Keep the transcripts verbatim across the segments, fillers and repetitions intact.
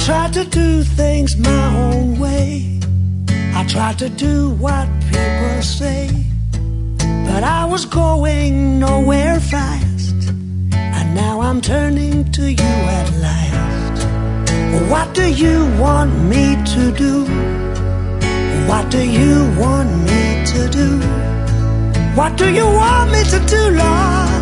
tried to do things my own way. I tried to do what people say, but I was going nowhere fast, and now I'm turning to you at last. What do you want me to do? What do you want me to do? What do you want me to do, Lord?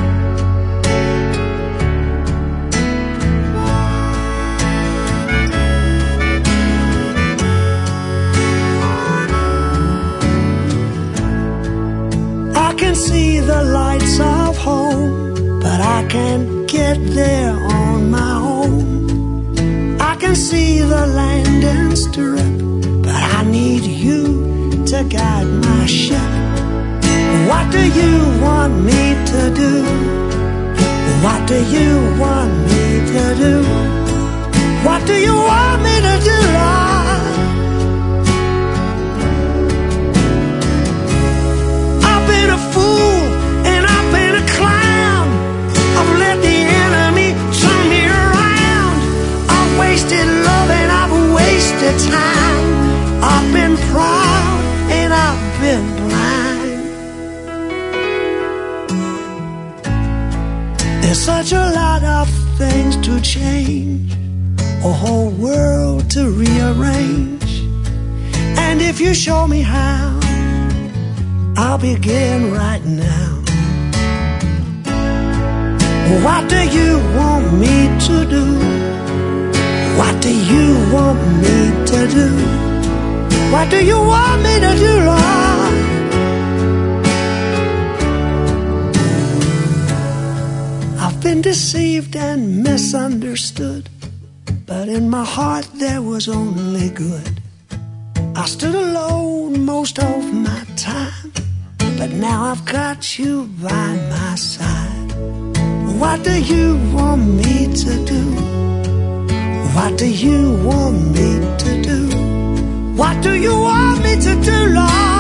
I can see the lights of home, but I can't get there on my own. I can see the landing strip, but I need you to guide my ship. What do you want me to do? What do you want me to do? What do you want me to do, Lord? I've been a fool and I've been a clown. I've let the enemy turn me around. I've wasted love and I've wasted time. I've been proud and I've been blind. There's such a lot of things to change, a whole world to rearrange. And if you show me how, I'll begin right now. What do you want me to do? What do you want me to do? What do you want me to do, Lord? I've been deceived and misunderstood, but in my heart there was only good. I stood alone most of my time, but now I've got you by my side. What do you want me to do? What do you want me to do? What do you want me to do, Lord?